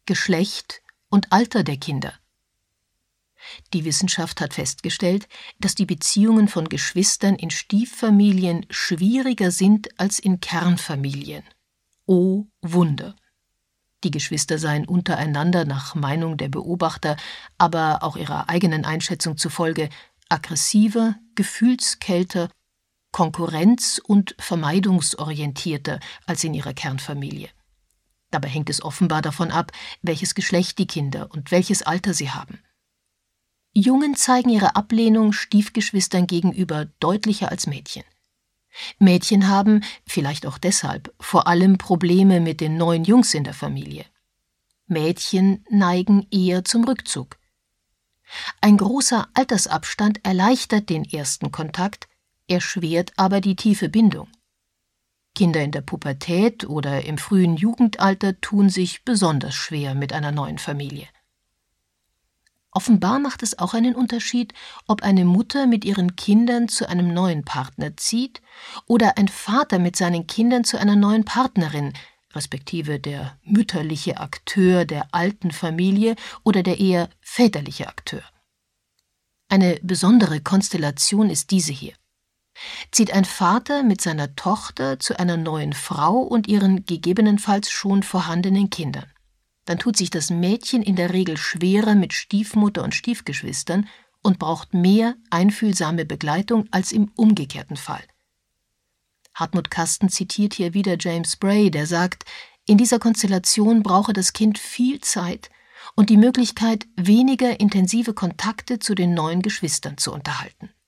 Geschlecht und Alter der Kinder. Die Wissenschaft hat festgestellt, dass die Beziehungen von Geschwistern in Stieffamilien schwieriger sind als in Kernfamilien. Oh Wunder! Die Geschwister seien untereinander nach Meinung der Beobachter, aber auch ihrer eigenen Einschätzung zufolge aggressiver, gefühlskälter, konkurrenz- und vermeidungsorientierter als in ihrer Kernfamilie. Dabei hängt es offenbar davon ab, welches Geschlecht die Kinder und welches Alter sie haben. Jungen zeigen ihre Ablehnung Stiefgeschwistern gegenüber deutlicher als Mädchen. Mädchen haben, vielleicht auch deshalb, vor allem Probleme mit den neuen Jungs in der Familie. Mädchen neigen eher zum Rückzug. Ein großer Altersabstand erleichtert den ersten Kontakt, erschwert aber die tiefe Bindung. Kinder in der Pubertät oder im frühen Jugendalter tun sich besonders schwer mit einer neuen Familie. Offenbar macht es auch einen Unterschied, ob eine Mutter mit ihren Kindern zu einem neuen Partner zieht oder ein Vater mit seinen Kindern zu einer neuen Partnerin, respektive der mütterliche Akteur der alten Familie oder der eher väterliche Akteur. Eine besondere Konstellation ist diese hier. Zieht ein Vater mit seiner Tochter zu einer neuen Frau und ihren gegebenenfalls schon vorhandenen Kindern, dann tut sich das Mädchen in der Regel schwerer mit Stiefmutter und Stiefgeschwistern und braucht mehr einfühlsame Begleitung als im umgekehrten Fall. Hartmut Kasten zitiert hier wieder James Bray, der sagt, in dieser Konstellation brauche das Kind viel Zeit und die Möglichkeit, weniger intensive Kontakte zu den neuen Geschwistern zu unterhalten.